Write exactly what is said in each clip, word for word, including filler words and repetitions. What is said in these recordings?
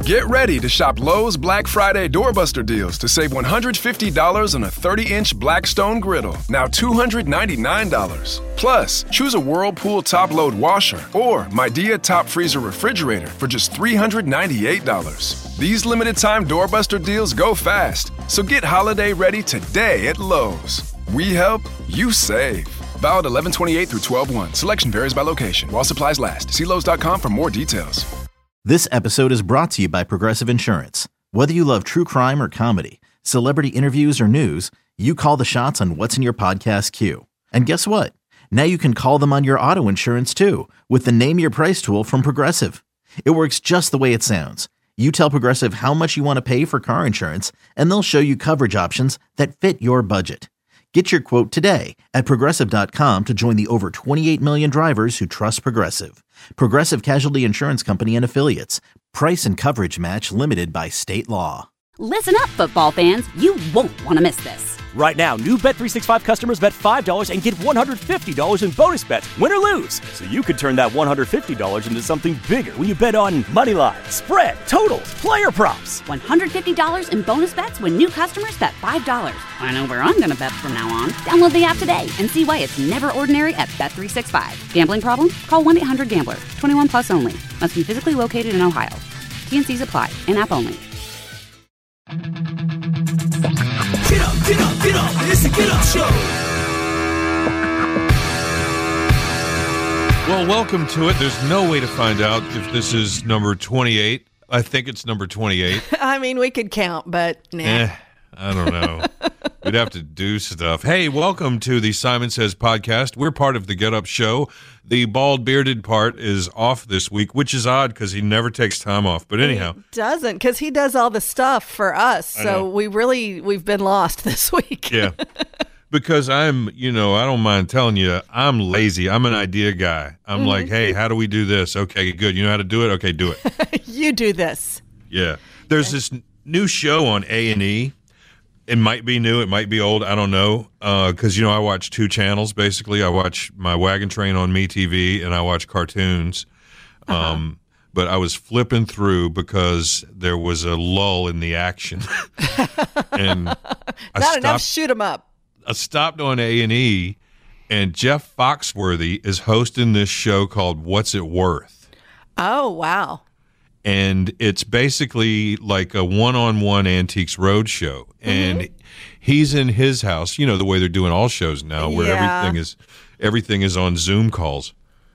Get ready to shop Lowe's Black Friday Doorbuster deals to save one hundred fifty dollars on a thirty-inch Blackstone griddle, now two hundred ninety-nine dollars. Plus, choose a Whirlpool top-load washer or Midea top freezer refrigerator for just three hundred ninety-eight dollars. These limited-time Doorbuster deals go fast, so get holiday ready today at Lowe's. We help, you save. Valid eleven twenty-eight through twelve one. Selection varies by location. While supplies last. See Lowe's dot com for more details. This episode is brought to you by Progressive Insurance. Whether you love true crime or comedy, celebrity interviews or news, you call the shots on what's in your podcast queue. And guess what? Now you can call them on your auto insurance too with the Name Your Price tool from Progressive. It works just the way it sounds. You tell Progressive how much you want to pay for car insurance, and they'll show you coverage options that fit your budget. Get your quote today at Progressive dot com to join the over twenty-eight million drivers who trust Progressive. Progressive Casualty Insurance Company and Affiliates. Price and coverage match limited by state law. Listen up, football fans. You won't want to miss this. Right now, new Bet three sixty-five customers bet five dollars and get one hundred fifty dollars in bonus bets, win or lose. So you could turn that one hundred fifty dollars into something bigger when you bet on money line, spread, totals, player props. one hundred fifty dollars in bonus bets when new customers bet five dollars. I know where I'm going to bet from now on. Download the app today and see why it's never ordinary at Bet three sixty-five. Gambling problem? Call one eight hundred gambler. twenty-one plus only. Must be physically located in Ohio. T and C's apply. In-app only. Get up, get up, get up. It's a Get Up Show. Well, welcome to it. There's no way to find out if this is number twenty-eight. I think it's number twenty-eight. I mean, we could count, but nah. Eh, I don't know. We'd have to do stuff. Hey, welcome to the Simon Says podcast. We're part of the Get Up Show. The bald bearded part is off this week, which is odd because he never takes time off. But anyhow. He doesn't, because he does all the stuff for us. So we really, we've been lost this week. Yeah. Because I'm, you know, I don't mind telling you, I'm lazy. I'm an idea guy. I'm mm-hmm. like, hey, how do we do this? Okay, good. You know how to do it? Okay, do it. You do this. Yeah. There's this new show on A and E. It might be new. It might be old. I don't know. Because, uh, you know, I watch two channels, basically. I watch my Wagon Train on MeTV, and I watch cartoons. Uh-huh. Um, but I was flipping through because there was a lull in the action. and I Not stopped, enough shoot 'em up. I stopped on A and E, and Jeff Foxworthy is hosting this show called What's It Worth? Oh, wow. And it's basically like a one-on-one Antiques Roadshow. And mm-hmm. he's in his house, you know, the way they're doing all shows now, where yeah. everything is everything is on Zoom calls.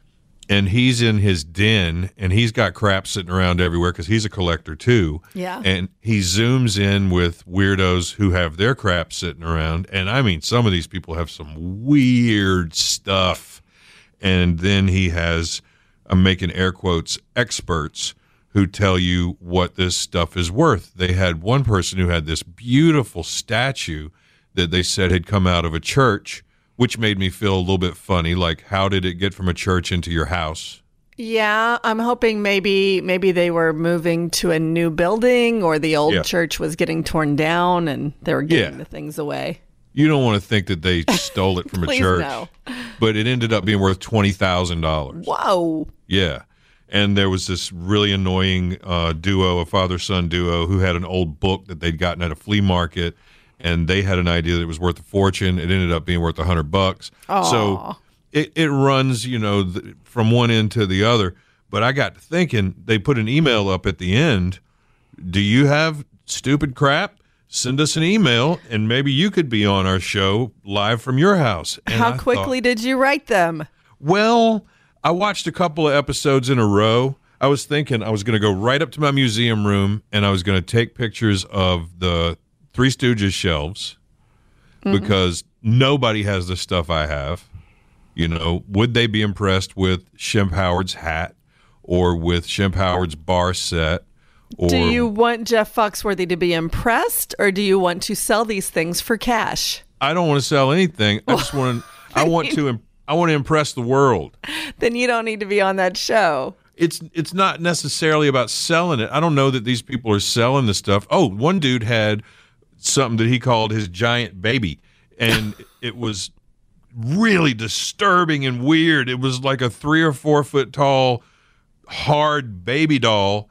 And he's in his den, and he's got crap sitting around everywhere because he's a collector too. Yeah. And he zooms in with weirdos who have their crap sitting around. And I mean, some of these people have some weird stuff. And then he has, I'm making air quotes, experts who tell you what this stuff is worth. They had one person who had this beautiful statue that they said had come out of a church, which made me feel a little bit funny. Like, how did it get from a church into your house? Yeah, I'm hoping maybe maybe they were moving to a new building, or the old yeah. church was getting torn down and they were giving yeah. the things away. You don't want to think that they stole it from a church. No. But it ended up being worth twenty thousand dollars. Whoa. Yeah. And there was this really annoying uh, duo, a father-son duo, who had an old book that they'd gotten at a flea market, and they had an idea that it was worth a fortune. It ended up being worth a hundred bucks. Aww. So it, it runs, you know, th- from one end to the other. But I got to thinking, they put an email up at the end. Do you have stupid crap? Send us an email, and maybe you could be on our show live from your house. And How I quickly thought, did you write them? Well, I watched a couple of episodes in a row. I was thinking I was going to go right up to my museum room, and I was going to take pictures of the Three Stooges shelves mm-hmm. because nobody has the stuff I have. You know, would they be impressed with Shemp Howard's hat or with Shemp Howard's bar set? Or, do you want Jeff Foxworthy to be impressed, or do you want to sell these things for cash? I don't want to sell anything. I just want to. I want to. I want to impress the world. Then you don't need to be on that show. It's it's not necessarily about selling it. I don't know that these people are selling the stuff. Oh, one dude had something that he called his giant baby, and it was really disturbing and weird. It was like a three or four foot tall, hard baby doll,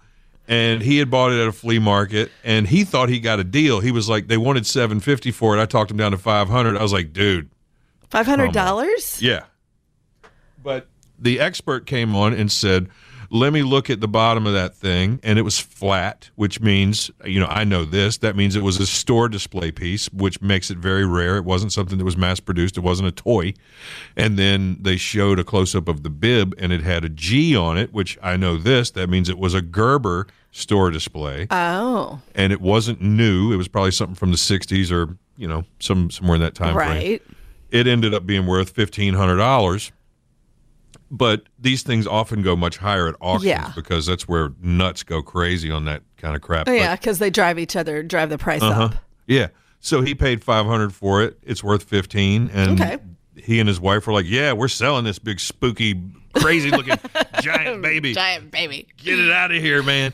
And he had bought it at a flea market, and he thought he got a deal. He was like, they wanted seven hundred fifty dollars for it. I talked him down to five hundred dollars. I was like, dude. five hundred dollars? Yeah. But the expert came on and said, let me look at the bottom of that thing, and it was flat, which means, you know, I know this. That means it was a store display piece, which makes it very rare. It wasn't something that was mass-produced. It wasn't a toy. And then they showed a close-up of the bib, and it had a G on it, which I know this. That means it was a Gerber store display. Oh. And it wasn't new. It was probably something from the sixties or, you know, some somewhere in that time frame. Right. It ended up being worth fifteen hundred dollars. But these things often go much higher at auctions Yeah. because that's where nuts go crazy on that kind of crap. Oh, yeah, But- because they drive each other, drive the price uh-huh. up. Yeah. So he paid five hundred dollars for it. It's worth fifteen dollars. And Okay. he and his wife were like, yeah, we're selling this big, spooky, crazy-looking giant baby. Giant baby. Get it out of here, man.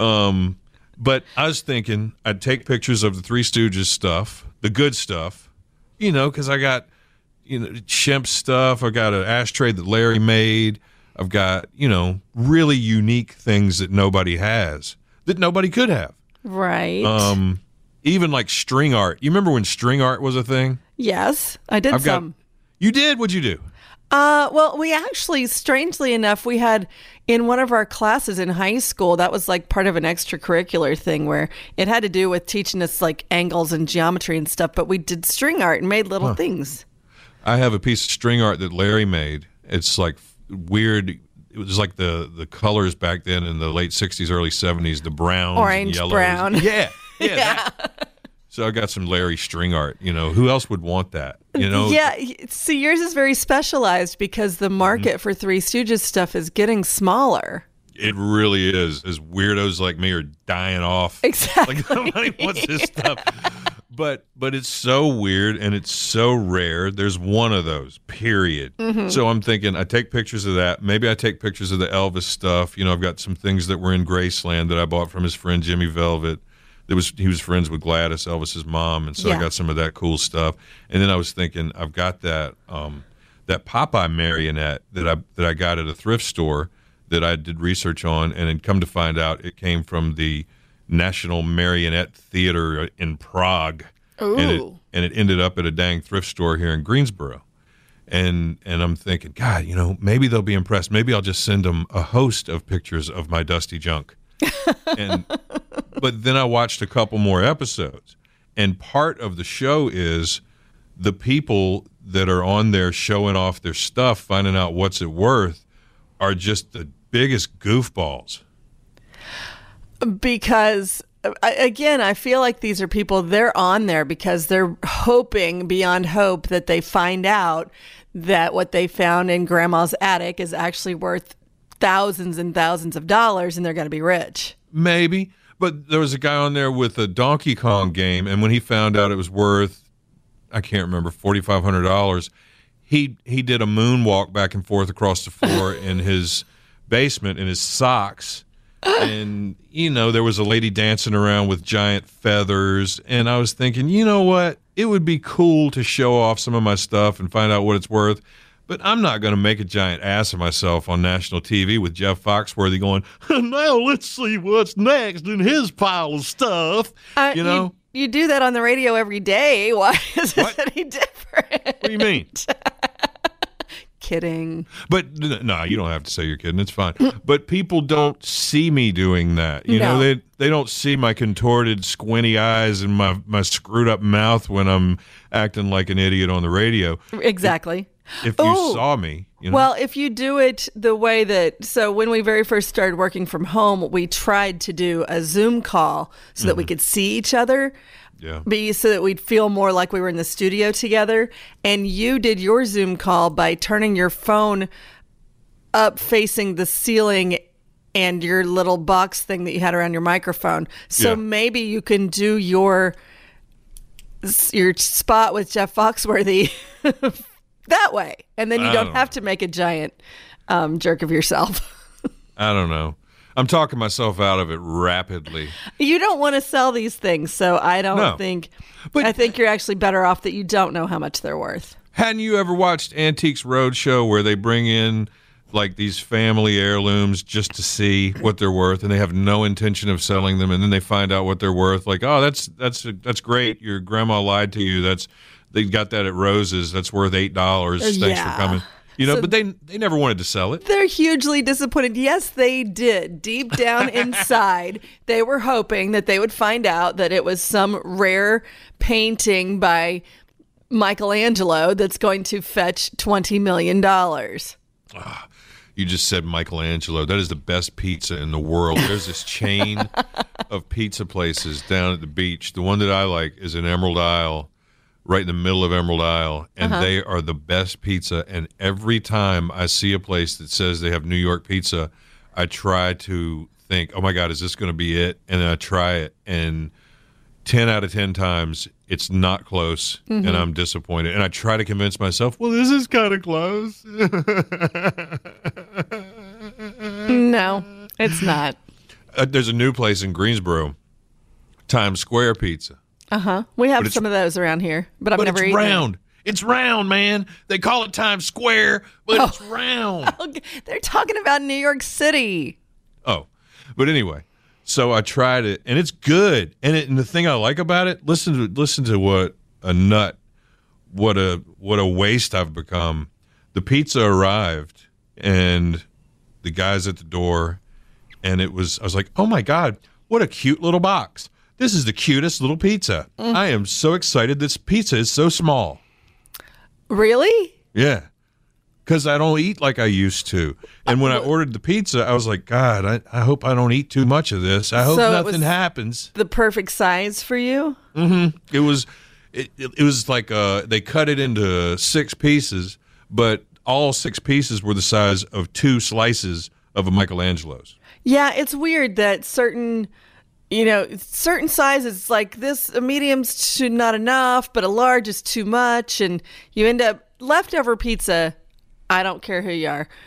Um, but I was thinking I'd take pictures of the Three Stooges stuff, the good stuff, you know, because I got, you know, Shemp stuff. I got an ashtray that Larry made. I've got, you know, really unique things that nobody has, that nobody could have. Right. Um, even like string art. You remember when string art was a thing? Yes, I did I've got. some. You did? What'd you do? Uh, well, we actually, strangely enough, we had in one of our classes in high school, that was like part of an extracurricular thing where it had to do with teaching us like angles and geometry and stuff, but we did string art and made little Huh. things. I have a piece of string art that Larry made. It's like weird. It was like the, the colors back then in the late sixties, early seventies, the browns, Orange, and yellows. brown. Yeah, yeah. Yeah. that. So I got some Larry string art. You know, who else would want that? You know, Yeah, y- see, yours is very specialized because the market Mm-hmm. for Three Stooges stuff is getting smaller. it really is. As weirdos like me are dying off. Exactly. Like nobody wants this stuff. But but it's so weird and it's so rare. There's one of those, period. Mm-hmm. So I'm thinking I take pictures of that. Maybe I take pictures of the Elvis stuff. You know, I've got some things that were in Graceland that I bought from his friend Jimmy Velvet. There was he was friends with Gladys, Elvis's mom, and so Yeah. I got some of that cool stuff. And then I was thinking I've got that um, that Popeye marionette that I that I got at a thrift store that I did research on, and had come to find out it came from the National Marionette Theater in Prague. And it, Ooh. and it ended up at a dang thrift store here in Greensboro. And and I'm thinking, God, you know, maybe they'll be impressed. Maybe I'll just send them a host of pictures of my dusty junk. And but then I watched a couple more episodes, and part of the show is the people that are on there showing off their stuff, finding out what's it worth, are just the biggest goofballs. Because I- again, I feel like these are people, they're on there because they're hoping beyond hope that they find out that what they found in grandma's attic is actually worth thousands and thousands of dollars and they're going to be rich. Maybe. But there was a guy on there with a Donkey Kong game, and when he found out it was worth, I can't remember, forty-five hundred dollars, he he did a moonwalk back and forth across the floor in his basement in his socks. And, you know, there was a lady dancing around with giant feathers. And I was thinking, you know what? It would be cool to show off some of my stuff and find out what it's worth. But I'm not going to make a giant ass of myself on national T V with Jeff Foxworthy going, now let's see what's next in his pile of stuff. Uh, you know? You, you do that on the radio every day. Why is this What? any different? What do you mean? Kidding. But n- no, you don't have to say you're kidding. It's fine. But people don't see me doing that. You know, No. they they don't see my contorted, squinty eyes and my, my screwed up mouth when I'm acting like an idiot on the radio. Exactly. If you Ooh. saw me, you know. Well, if you do it the way that, so when we very first started working from home, we tried to do a Zoom call so that we could see each other, yeah. be so that we'd feel more like we were in the studio together. And you did your Zoom call by turning your phone up facing the ceiling and your little box thing that you had around your microphone. So Yeah. maybe you can do your your spot with Jeff Foxworthy that way, and then you I don't don't have to make a giant um, jerk of yourself. I don't know. I'm talking myself out of it rapidly. You don't want to sell these things, so I don't No. think. But- I think you're actually better off that you don't know how much they're worth. Hadn't you ever watched Antiques Roadshow where they bring in like these family heirlooms just to see what they're worth, and they have no intention of selling them, and then they find out what they're worth. Like, oh, that's that's that's great. Your grandma lied to you. That's they got that at Rose's. That's worth eight dollars. Thanks Yeah. for coming. You know, So- but they they never wanted to sell it. They're hugely disappointed. Yes, they did. Deep down inside, they were hoping that they would find out that it was some rare painting by Michelangelo that's going to fetch twenty million dollars. You just said Michelangelo. That is the best pizza in the world. There's this chain of pizza places down at the beach. The one that I like is in Emerald Isle, right in the middle of Emerald Isle, and Uh-huh. they are the best pizza. And every time I see a place that says they have New York pizza, I try to think, oh my God, is this going to be it? And then I try it, and ten out of ten times it's not close, Mm-hmm. and I'm disappointed. And I try to convince myself, well, this is kind of close. No, it's not. Uh, there's a new place in Greensboro, Times Square Pizza. Uh-huh. We have it's- some of those around here, but I've But never it's eaten it. round. It's round, man. They call it Times Square, but it's round. Okay, they're talking about New York City. Oh, but anyway, so I tried it, and it's good. And, it, and the thing I like about it, listen to listen to what a nut, what a what a waste I've become. The pizza arrived, and the guy's at the door, and it was I was like, oh my God, what a cute little box. This is the cutest little pizza. Mm. I am so excited. This pizza is so small. Really? Yeah. Because I don't eat like I used to. And when I ordered the pizza, I was like, God, I, I hope I don't eat too much of this. I hope So it nothing was- happens. The perfect size for you? It was it, it, it was like uh, they cut it into six pieces, but all six pieces were the size of two slices of a Michelangelo's. Yeah, it's weird that certain, you know, certain sizes, like this, a medium's too not enough, but a large is too much, and you end up leftover pizza. I don't care who you are.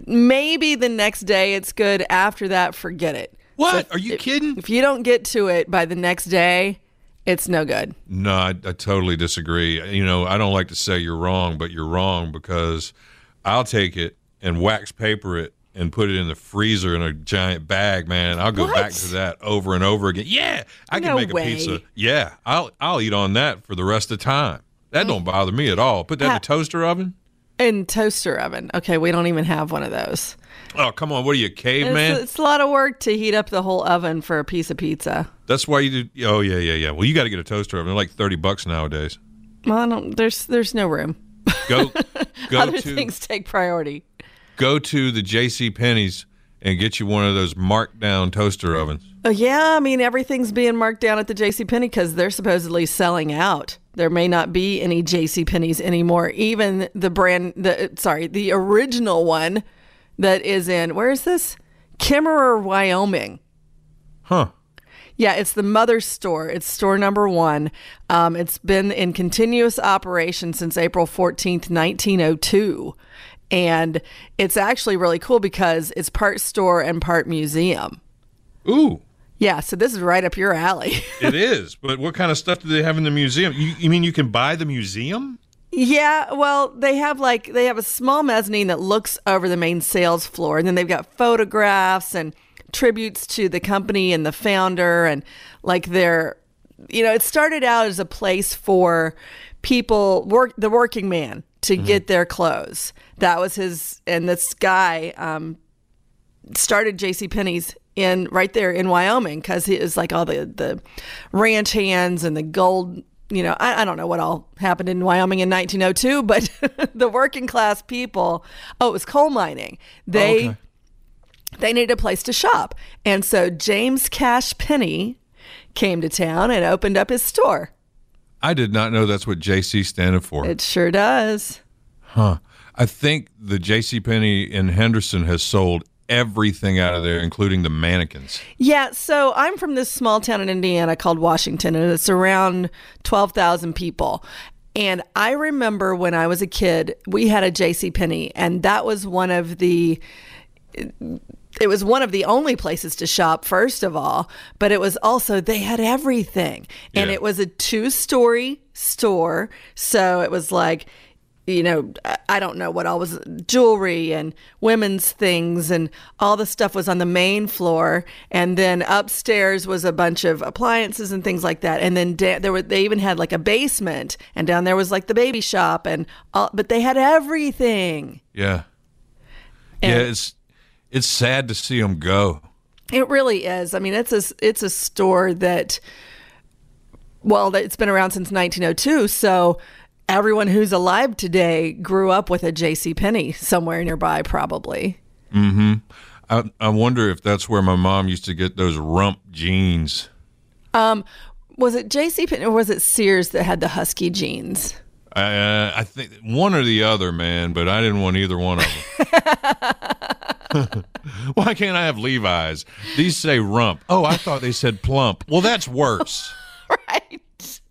Maybe the next day it's good. After that, forget it. What? So Are you if, kidding? If you don't get to it by the next day, it's no good. No, I, I totally disagree. You know, I don't like to say you're wrong, but you're wrong because I'll take it and wax paper it and put it in the freezer in a giant bag, man. I'll go What? back to that over and over again. Yeah, I can No make a way. pizza. Yeah, I'll I'll eat on that for the rest of the time. That don't bother me at all. Put that in Ha- the toaster oven. In toaster oven. Okay, we don't even have one of those. Oh, come on. What are you, a It's, caveman? it's a lot of work to heat up the whole oven for a piece of pizza. That's why you do. Oh, yeah, yeah, yeah. Well, you got to get a toaster oven. They're like thirty bucks nowadays. Well, I don't, there's there's no room. Go go Other to things take priority. go to the J C Penney's and get you one of those marked down toaster ovens. Uh, yeah, I mean, everything's being marked down at the JCPenney because they're supposedly selling out. There may not be any JCPenney's anymore. Even the brand, the sorry, the original one that is in, where is this? Kimmerer, Wyoming. Huh. Yeah, it's the mother store. It's store number one. Um, it's been in continuous operation since April fourteenth, nineteen oh two. And it's actually really cool because it's part store and part museum. Ooh. Yeah, so this is right up your alley. It is, but what kind of stuff do they have in the museum? You, you mean you can buy the museum? Yeah, well, they have like they have a small mezzanine that looks over the main sales floor, and then they've got photographs and tributes to the company and the founder, and like their, you know, it started out as a place for people, work the working man to get their clothes. That was his, and this guy um, started JCPenney's in right there in Wyoming because he is like all the the ranch hands and the gold. You know, I, I don't know what all happened in Wyoming in nineteen oh two, but the working class people, oh, it was coal mining. They okay. they needed a place to shop. And so James Cash Penney came to town and opened up his store. I did not know that's what J C standed for. It sure does. Huh. I think the JCPenney in Henderson has sold everything out of there, including the mannequins. Yeah, so I'm from this small town in Indiana called Washington, and it's around twelve thousand people. And I remember when I was a kid, we had a JCPenney, and that was one of the it was one of the only places to shop, first of all, but it was also, they had everything. And Yeah. it was a two-story store, so it was like, you know, I don't know what all was, jewelry and women's things and all the stuff was on the main floor. And then upstairs was a bunch of appliances and things like that. And then da- there were, they even had like a basement, and down there was like the baby shop, and all, but they had everything. Yeah. And yeah. It's, it's sad to see them go. It really is. I mean, it's a, it's a store that, well, it's been around since nineteen oh two. So everyone who's alive today grew up with a JCPenney somewhere nearby, probably. Mm-hmm. I, I wonder if that's where my mom used to get those rump jeans. Um, was it JCPenney or was it Sears that had the husky jeans? Uh, I think one or the other, man, but I didn't want either one of them. Why can't I have Levi's? These say rump. Oh, I thought they said plump. Well, that's worse. Right.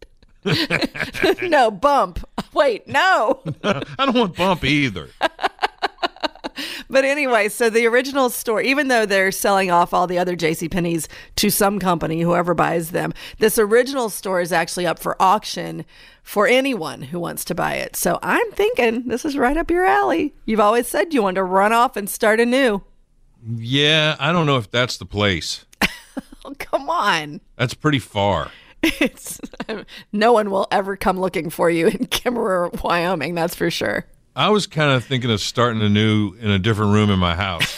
No, bump. Wait, no. I don't want bump either. But anyway, so the original store, even though they're selling off all the other JCPenney's to some company, whoever buys them, this original store is actually up for auction for anyone who wants to buy it. So I'm thinking this is right up your alley. You've always said you wanted to run off and start anew. Yeah, I don't know if that's the place. Oh, come on. That's pretty far. It's no one will ever come looking for you in Kimmerer, Wyoming, that's for sure. I was kind of thinking of starting anew in a different room in my house.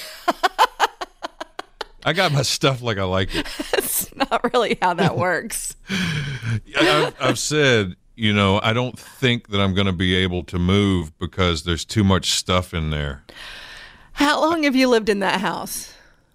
I got my stuff like I like it. That's not really how that works. I've, I've said, you know, I don't think that I'm going to be able to move because there's too much stuff in there. How long have you lived in that house?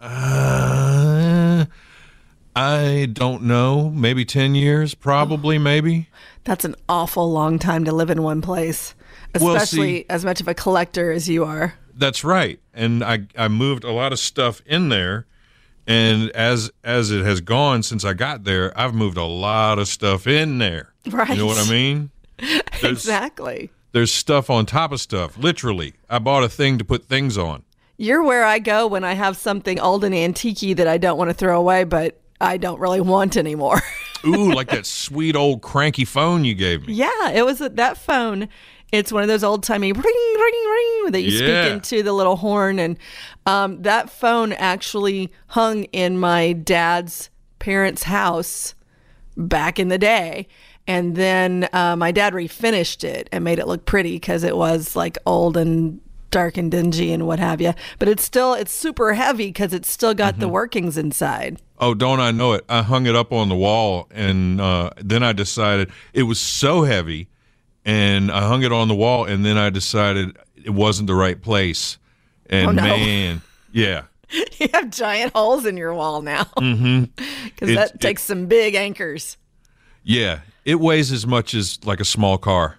Uh, I don't know. Maybe ten years, probably, maybe. That's an awful long time to live in one place, especially Well, see, as much of a collector as you are. That's right. And I, I moved a lot of stuff in there. And as as it has gone since I got there, I've moved a lot of stuff in there. Right. You know what I mean? There's, Exactly. There's stuff on top of stuff, literally. I bought a thing to put things on. You're where I go when I have something old and antique that I don't want to throw away, but I don't really want anymore. Ooh, like that sweet old cranky phone you gave me. Yeah, it was that phone. It's one of those old timey ring, ring, ring that you Yeah. speak into the little horn. And um, that phone actually hung in my dad's parents' house back in the day. And then uh, my dad refinished it and made it look pretty because it was like old and dark and dingy and what have you. But it's still, it's super heavy because it's still got Mm-hmm. the workings inside. Oh, don't I know it? I hung it up on the wall, and uh, then I decided it was so heavy, and I hung it on the wall, and then I decided it wasn't the right place. And Oh, no. man, yeah. You have giant holes in your wall now. Mm-hmm. Because It's- that takes some big anchors. Yeah, it weighs as much as like a small car.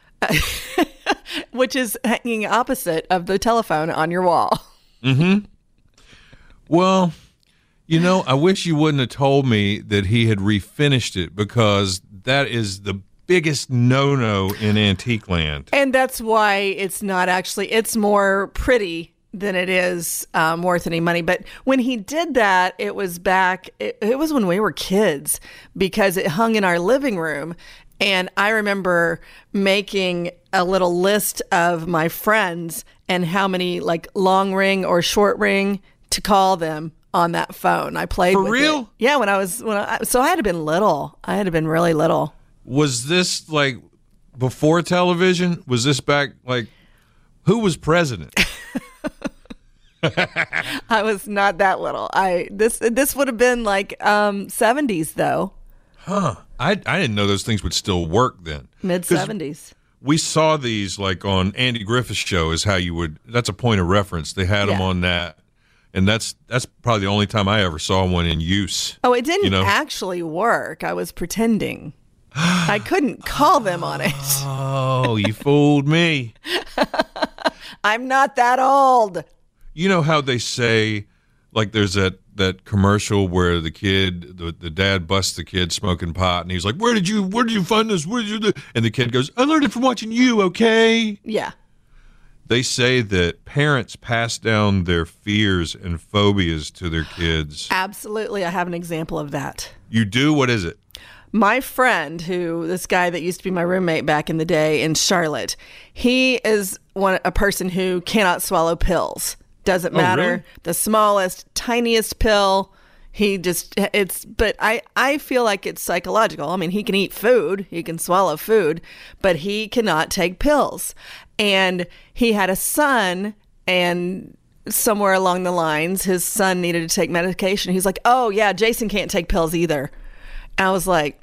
Which is hanging opposite of the telephone on your wall. Well, you know, I wish you wouldn't have told me that he had refinished it, because that is the biggest no-no in antique land. And that's why it's not actually, it's more pretty than it is um, worth any money. But when he did that, it was back, it, it was when we were kids, because it hung in our living room. And I remember making a little list of my friends and how many like long ring or short ring to call them on that phone. I played For with real? it. Yeah, when I was when I, so I had to been little. I had to been really little. Was this like before television? Was this back like who was president? I was not that little. I this this would have been like um seventies though. Huh. I I didn't know those things would still work then. Mid 'Cause seventies. We saw these like on Andy Griffith's show is how you would, that's a point of reference. They had them Yeah. on that. And that's that's probably the only time I ever saw one in use. Oh, it didn't You know? actually work. I was pretending. I couldn't call them on it. Oh, you fooled me. I'm not that old. You know how they say, like there's that, that commercial where the kid, the, the dad busts the kid smoking pot, and he's like, where did you, where did you find this? Where did you do? And the kid goes, I learned it from watching you, okay? Yeah. They say that parents pass down their fears and phobias to their kids. Absolutely. I have an example of that. You do? What is it? my friend, who this guy that used to be my roommate back in the day in Charlotte, he is one a person who cannot swallow pills. Doesn't Oh, matter. really? The smallest, tiniest pill. He just, it's, but I, I feel like it's psychological. I mean, he can eat food, he can swallow food, but he cannot take pills. And he had a son, and somewhere along the lines, his son needed to take medication. He's like, oh, yeah, Jason can't take pills either. And I was like,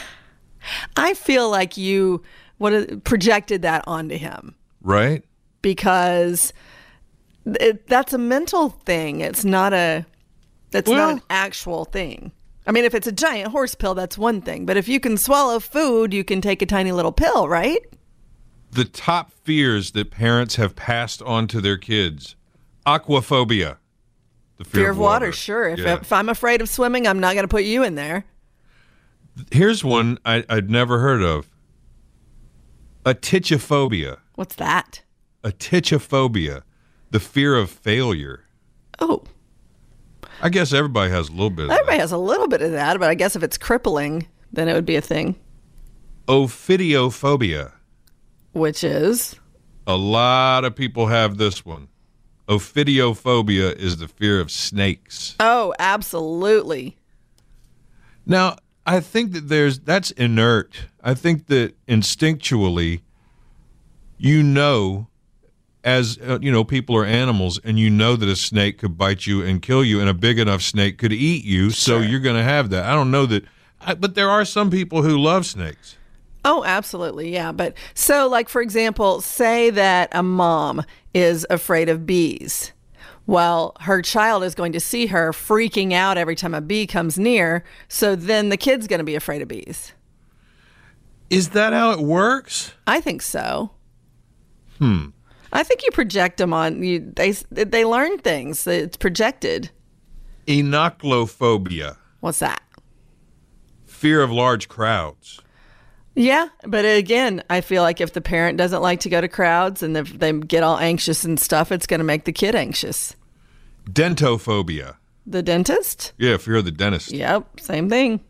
I feel like you what projected that onto him. Right? Because it, that's a mental thing. It's not a, that's Well- not an actual thing. I mean, if it's a giant horse pill, that's one thing. But if you can swallow food, you can take a tiny little pill, right? The top fears that parents have passed on to their kids. Aquaphobia. The fear, Fear of water, sure. If, Yeah. if I'm afraid of swimming, I'm not going to put you in there. Here's one I, I'd never heard of. Atychophobia. What's that? Atychophobia. The fear of failure. Oh, I guess everybody has a little bit of everybody that. has a little bit of that, but I guess if it's crippling, then it would be a thing, Ophidiophobia. which is A lot of people have this one. Ophidiophobia is the fear of snakes. oh, absolutely. Now, I think that there's that's inert. I think that instinctually, you know, as uh, you know, people are animals, and you know that a snake could bite you and kill you, and a big enough snake could eat you. So you're going to have that. I don't know that, I, but there are some people who love snakes. Oh, absolutely. Yeah. But so, like, for example, say that a mom is afraid of bees. Well, her child is going to see her freaking out every time a bee comes near. So then the kid's going to be afraid of bees. Is that how it works? I think so. Hmm. I think you project them on you. They they learn things. It's projected. Enochlophobia, What's that? fear of large crowds. Yeah, but again, I feel like if the parent doesn't like to go to crowds and if they get all anxious and stuff, it's going to make the kid anxious. Dentophobia. The dentist? Yeah, fear of the dentist. Yep, same thing.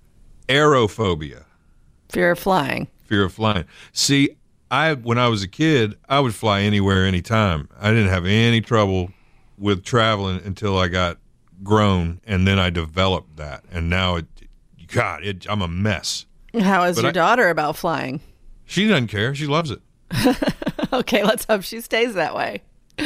Aerophobia. Fear of flying. Fear of flying. See, I when I was a kid, I would fly anywhere, anytime. I didn't have any trouble with traveling until I got grown, and then I developed that. And now, it, God, it, I'm a mess. How is But your I- daughter about flying? She doesn't care. She loves it. Okay, let's hope she stays that way.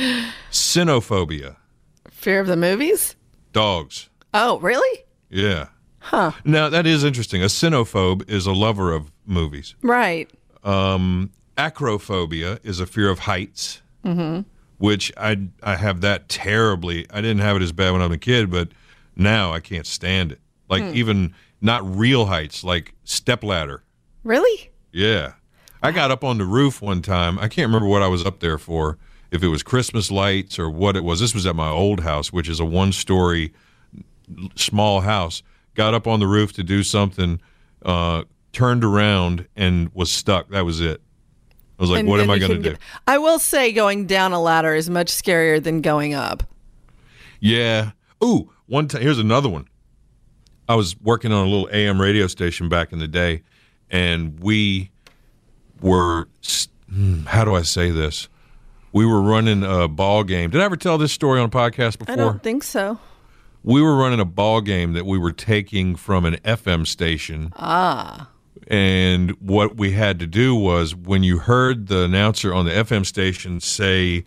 Cynophobia. Fear of the movies? Dogs. Oh, really? Yeah. Huh. Now, that is interesting. A cynophobe is a lover of movies. Right. Um, acrophobia is a fear of heights, mm-hmm. which I I have that terribly. I didn't have it as bad when I was a kid, but now I can't stand it. Like even not real heights, like stepladder. Really? Yeah. I got up on the roof one time. I can't remember what I was up there for, if it was Christmas lights or what it was. This was at my old house, which is a one-story small house. Got up on the roof to do something, uh, turned around, and was stuck. That was it. I was like, And- what am and I you going to couldn't do? get- I will say going down a ladder is much scarier than going up. Yeah. Ooh, one time. Here's another one. I was working on a little A M radio station back in the day, and we were, hmm, how do I say this? We were running a ball game. Did I ever tell this story on a podcast before? I don't think so. We were running a ball game that we were taking from an F M station. Ah. And what we had to do was when you heard the announcer on the F M station say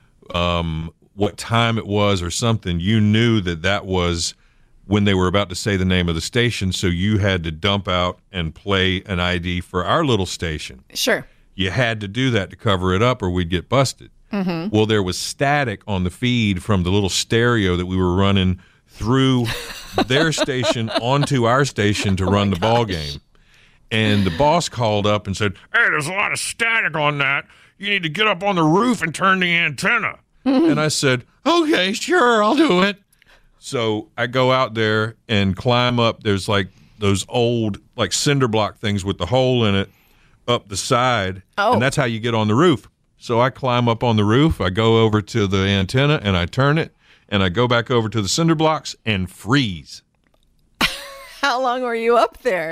um, what time it was or something, you knew that that was when they were about to say the name of the station. So you had to dump out and play an I D for our little station. Sure. You had to do that to cover it up or we'd get busted. Mm-hmm. Well, there was static on the feed from the little stereo that we were running through their station onto our station to run the ball game. And the boss called up and said, hey, there's a lot of static on that. You need to get up on the roof and turn the antenna. And I said, okay, sure, I'll do it. So I go out there and climb up. There's like those old like cinder block things with the hole in it up the side. Oh. And that's how you get on the roof. So I climb up on the roof. I go over to the antenna and I turn it. And I go back over to the cinder blocks and freeze. How long were you up there?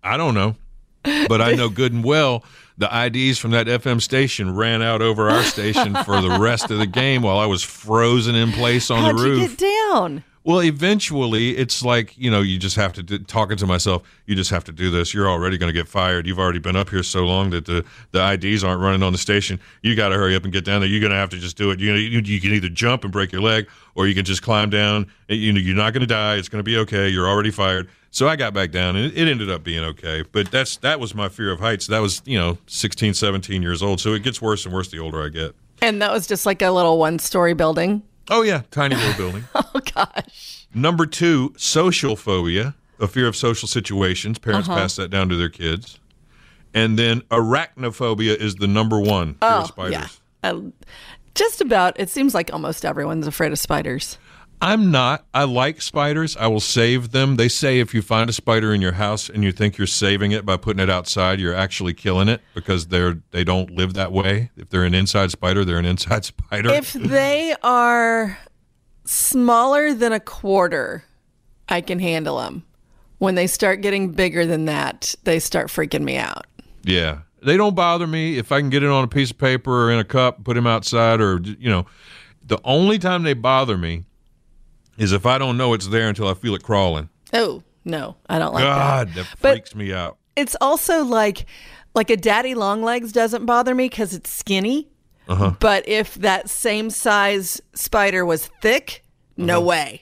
I don't know. But I know good and well the I Ds from that F M station ran out over our station for the rest of the game while I was frozen in place on How'd the roof. you get down? Well, eventually, it's like, you know, you just have to, do, talking to myself, you just have to do this. You're already going to get fired. You've already been up here so long that the, the I Ds aren't running on the station. You got to hurry up and get down there. You're going to have to just do it. You, you, you can either jump and break your leg, or you can just climb down. You know, you're not going to die. It's going to be okay. You're already fired. So I got back down, and it, it ended up being okay. But that's that was my fear of heights. That was, you know, sixteen, seventeen years old. So it gets worse and worse the older I get. And that was just like a little one-story building? Oh, yeah. Tiny little building. Oh, gosh. Number two, social phobia, a fear of social situations. Parents Uh-huh. pass that down to their kids. And then arachnophobia is the number one, fear Oh, of spiders. yeah. Uh, just about, it seems like almost everyone's afraid of spiders. I'm not. I like spiders. I will save them. They say if you find a spider in your house and you think you're saving it by putting it outside, you're actually killing it because they're they don't live that way. If they're an inside spider, they're an inside spider. If they are smaller than a quarter, I can handle them. When they start getting bigger than that, they start freaking me out. Yeah. They don't bother me if I can get it on a piece of paper or in a cup, put them outside, or, you know. The only time they bother me is if I don't know it's there until I feel it crawling. Oh, no, I don't like God, that. that But freaks me out. it's also like, like a daddy long legs doesn't bother me because it's skinny. Uh-huh. But if that same size spider was thick, no Uh-huh. way.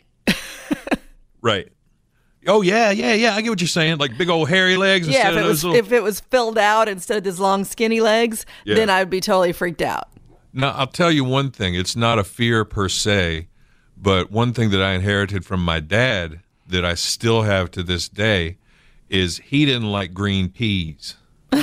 Right. Oh, yeah, yeah, yeah. I get what you're saying. Like big old hairy legs Yeah, instead if it of was those little... if it was filled out instead of his long skinny legs, Yeah. then I'd be totally freaked out. Now, I'll tell you one thing. It's not a fear per se, but one thing that I inherited from my dad that I still have to this day is he didn't like green peas.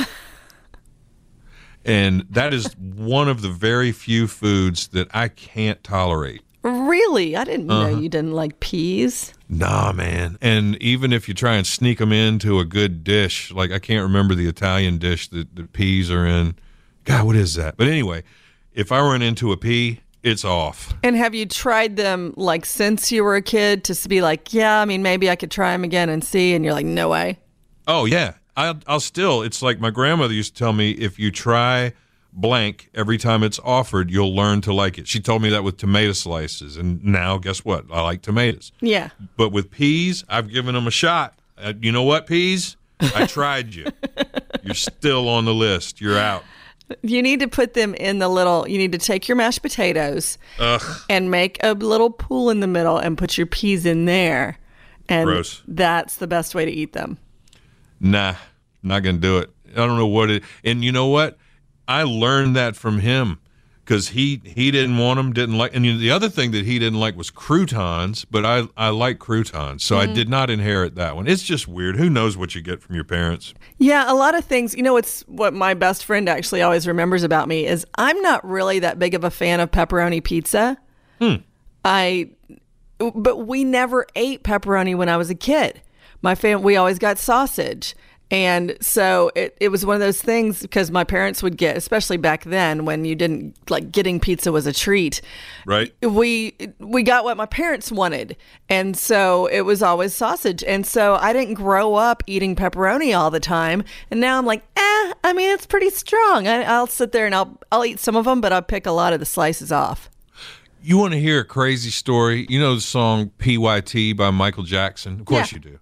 And that is one of the very few foods that I can't tolerate. Really? I didn't Uh-huh. know you didn't like peas. Nah, man. And even if you try and sneak them into a good dish, like I can't remember the Italian dish that the peas are in. God, what is that? But anyway, if I run into a pea, it's off. And have you tried them like since you were a kid to be like, yeah, I mean, maybe I could try them again and see, and you're like, no way. Oh, yeah. I'll, I'll still, it's like my grandmother used to tell me, if you try blank every time it's offered, you'll learn to like it. She told me that with tomato slices. And now, guess what? I like tomatoes. Yeah. But with peas, I've given them a shot. Uh, you know what, peas? I tried you. You're still on the list. You're out. You need to put them in the little, you need to take your mashed potatoes Ugh. and make a little pool in the middle and put your peas in there. And Gross. that's the best way to eat them. Nah, not going to do it. I don't know what it, and you know what? I learned that from him because he, he didn't want them, didn't like, and you know, the other thing that he didn't like was croutons, but I, I like croutons, so Mm-hmm. I did not inherit that one. It's just weird. Who knows what you get from your parents? Yeah, a lot of things. You know, it's what my best friend actually always remembers about me is I'm not really that big of a fan of pepperoni pizza. Hmm. I, but we never ate pepperoni when I was a kid. My fam, we always got sausage. And so it, it was one of those things because my parents would get, especially back then when you didn't like getting pizza was a treat. Right. We we got what my parents wanted. And so it was always sausage. And so I didn't grow up eating pepperoni all the time. And now I'm like, eh, I mean, it's pretty strong. I, I'll sit there and I'll I'll eat some of them, but I'll pick a lot of the slices off. You want to hear a crazy story? You know the song P Y T by Michael Jackson? Of course Yeah. you do.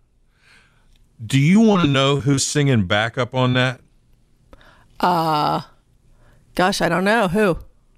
Do you want to know who's singing backup on that? Uh, gosh, I don't know. Who?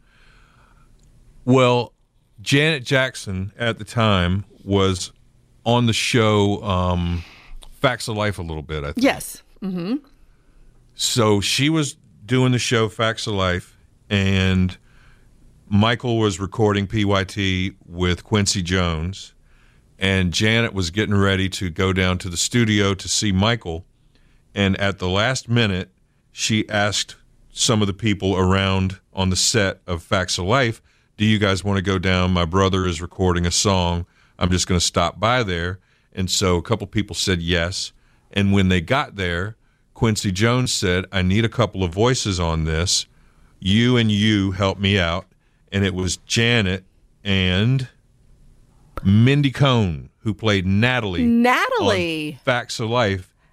Well, Janet Jackson at the time was on the show um, Facts of Life a little bit, I think. Yes. Mm-hmm. So she was doing the show Facts of Life, and Michael was recording P Y T with Quincy Jones, and Janet was getting ready to go down to the studio to see Michael, and at the last minute, she asked some of the people around on the set of Facts of Life, do you guys want to go down? My brother is recording a song. I'm just going to stop by there. And so a couple people said yes. And when they got there, Quincy Jones said, I need a couple of voices on this. You and you help me out. And it was Janet and Mindy Cohn, who played Natalie. Natalie. On Facts of Life,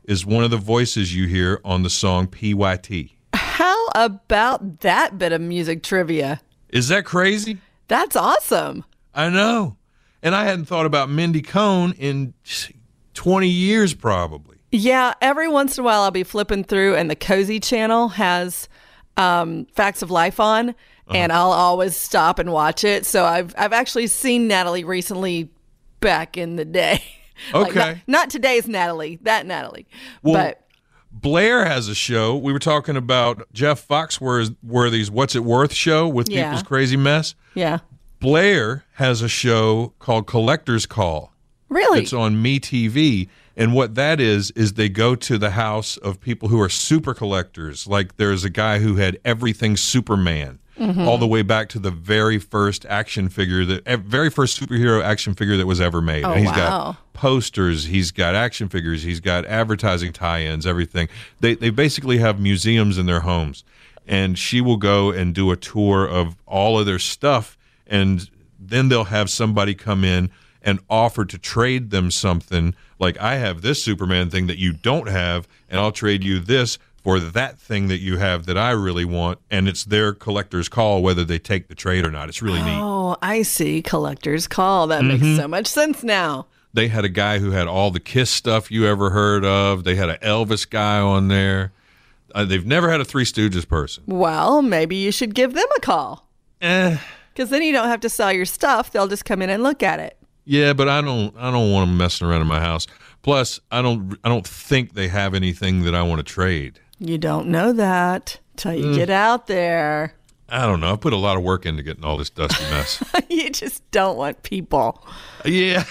is one of the voices you hear on the song P Y T. How about that bit of music trivia? Is that crazy? That's awesome. I know. And I hadn't thought about Mindy Cohn in twenty years probably. Yeah, every once in a while I'll be flipping through and the Cozy Channel has um, Facts of Life on, uh-huh. and I'll always stop and watch it. So I've I've actually seen Natalie recently back in the day. Okay. Like not, not today's Natalie, that Natalie. Well, but Blair has a show. We were talking about Jeff Foxworthy's What's It Worth show with Yeah. People's Crazy Mess. yeah. Blair has a show called Collector's Call. Really? It's on MeTV. And what that is, is they go to the house of people who are super collectors. Like there's a guy who had everything Superman, mm-hmm. all the way back to the very first action figure, the very first superhero action figure that was ever made. Oh, and he's wow. got posters, he's got action figures, he's got advertising tie-ins, everything. They they basically have museums in their homes. And she will go and do a tour of all of their stuff, and then they'll have somebody come in and offer to trade them something. Like, I have this Superman thing that you don't have, and I'll trade you this for that thing that you have that I really want. And it's their collector's call whether they take the trade or not. It's really neat. Oh, I see. Collector's Call. That Mm-hmm. makes so much sense now. They had a guy who had all the Kiss stuff you ever heard of. They had an Elvis guy on there. Uh, they've never had a Three Stooges person. Well, maybe you should give them a call. Eh. Because then you don't have to sell your stuff. They'll just come in and look at it. Yeah, but I don't. I don't want them messing around in my house. Plus, I don't. I don't think they have anything that I want to trade. You don't know that till you Mm. get out there. I don't know. I put a lot of work into getting all this dusty mess. You just don't want people. Yeah.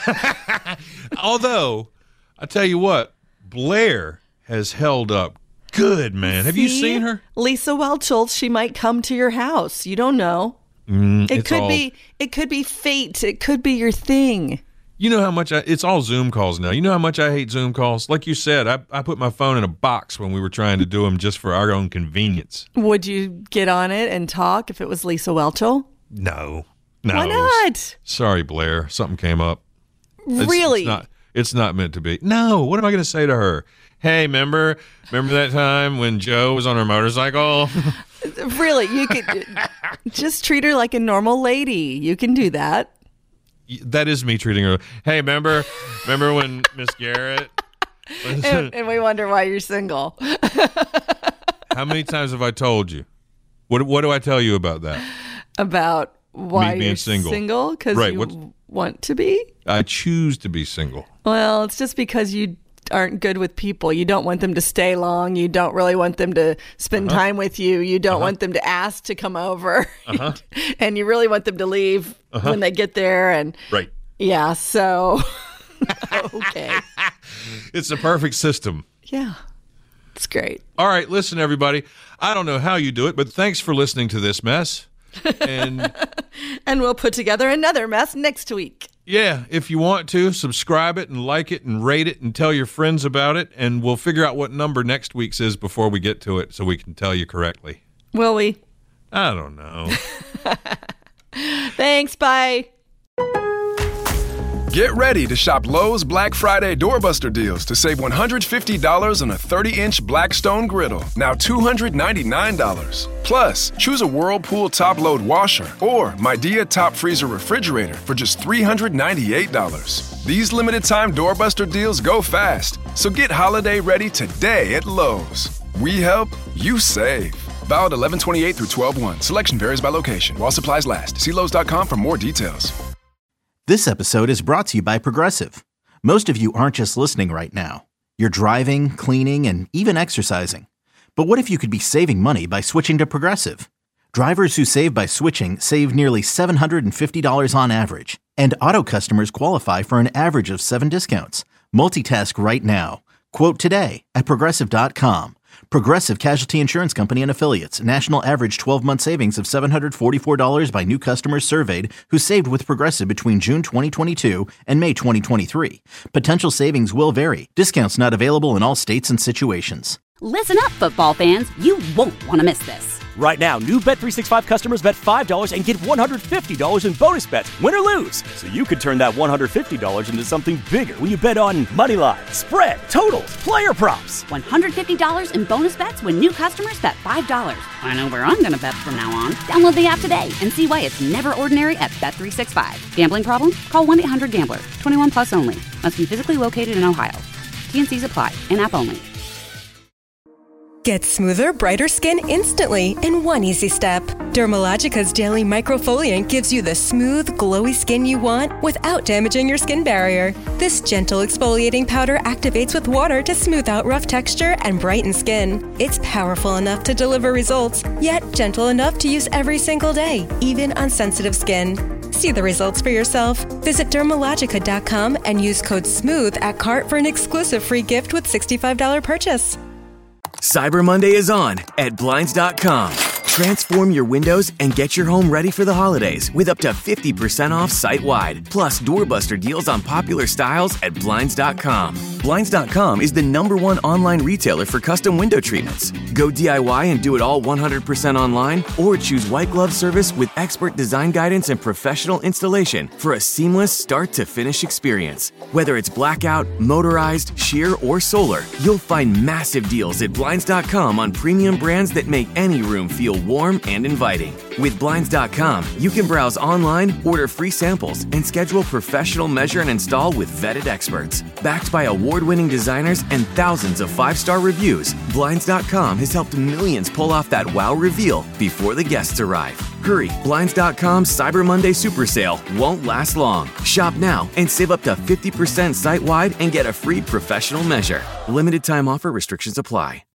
Although, I tell you what, Blair has held up good, man. Have you See? seen her? Lisa Welchel, she might come to your house. You don't know. Mm, It it's could all- be it could be fate. It could be your thing. You know how much I, it's all Zoom calls now. You know how much I hate Zoom calls? Like you said, I, I put my phone in a box when we were trying to do them just for our own convenience. Would you get on it and talk if it was Lisa Welchel? No. No. Why not? Sorry, Blair. Something came up. It's- Really? It's not, it's not meant to be. No. What am I going to say to her? Hey, remember remember that time when Joe was on her motorcycle? Really, you could just treat her like a normal lady. You can do that. That is me treating her. Hey, remember remember when Miss Garrett? And, and we wonder why you're single. How many times have I told you? What What do I tell you about that? About why Me being you're single. single? Because Right, you what's- want to be? I choose to be single. Well, it's just because you aren't good with people. You don't want them to stay long. You don't really want them to spend Uh-huh. time with you. You don't Uh-huh. want them to ask to come over. Uh-huh. And you really want them to leave Uh-huh. when they get there. And Right. yeah, so okay. It's a perfect system. Yeah. It's great. All right, listen, everybody. I don't know how you do it, but thanks for listening to this mess. And And we'll put together another mess next week. yeah, if you want to, subscribe it and like it and rate it and tell your friends about it. And we'll figure out what number next week's is before we get to it so we can tell you correctly. Will we? I don't know. Thanks. Bye. Get ready to shop Lowe's Black Friday doorbuster deals to save one hundred fifty dollars on a thirty-inch Blackstone griddle, now two hundred ninety-nine dollars. Plus, choose a Whirlpool top-load washer or Midea top freezer refrigerator for just three hundred ninety-eight dollars. These limited-time doorbuster deals go fast, so get holiday ready today at Lowe's. We help, you save. Valid eleven twenty-eight through twelve one. Selection varies by location. While supplies last. See Lowe's dot com for more details. This episode is brought to you by Progressive. Most of you aren't just listening right now. You're driving, cleaning, and even exercising. But what if you could be saving money by switching to Progressive? Drivers who save by switching save nearly seven hundred fifty dollars on average. And auto customers qualify for an average of seven discounts. Multitask right now. Quote today at Progressive dot com. Progressive Casualty Insurance Company and Affiliates. National average twelve-month savings of seven hundred forty-four dollars by new customers surveyed who saved with Progressive between June twenty twenty-two and May twenty twenty-three. Potential savings will vary. Discounts not available in all states and situations. Listen up, football fans. You won't want to miss this. Right now, new Bet three sixty-five customers bet five dollars and get one hundred fifty dollars in bonus bets, win or lose. So you could turn that one hundred fifty dollars into something bigger when you bet on money line, spread, totals, player props. one hundred fifty dollars in bonus bets when new customers bet five dollars. I know where I'm going to bet from now on. Download the app today and see why it's never ordinary at Bet three sixty-five. Gambling problem? Call one eight hundred gambler. twenty-one plus only. Must be physically located in Ohio. T N Cs apply. In-app only. Get smoother, brighter skin instantly in one easy step. Dermalogica's Daily Microfoliant gives you the smooth, glowy skin you want without damaging your skin barrier. This gentle exfoliating powder activates with water to smooth out rough texture and brighten skin. It's powerful enough to deliver results, yet gentle enough to use every single day, even on sensitive skin. See the results for yourself. Visit Dermalogica dot com and use code SMOOTH at cart for an exclusive free gift with sixty-five dollars purchase. Cyber Monday is on at Blinds dot com. Transform your windows and get your home ready for the holidays with up to fifty percent off site-wide. Plus, doorbuster deals on popular styles at Blinds dot com. Blinds dot com is the number one online retailer for custom window treatments. Go D I Y and do it all one hundred percent online, or choose white glove service with expert design guidance and professional installation for a seamless start-to-finish experience. Whether it's blackout, motorized, sheer, or solar, you'll find massive deals at Blinds dot com on premium brands that make any room feel warm and inviting. With Blinds dot com, you can browse online, order free samples, and schedule professional measure and install with vetted experts. Backed by award-winning designers and thousands of five-star reviews, Blinds dot com has helped millions pull off that wow reveal before the guests arrive. Hurry, Blinds dot com's Cyber Monday Super Sale won't last long. Shop now and save up to fifty percent site-wide and get a free professional measure. Limited time offer, restrictions apply.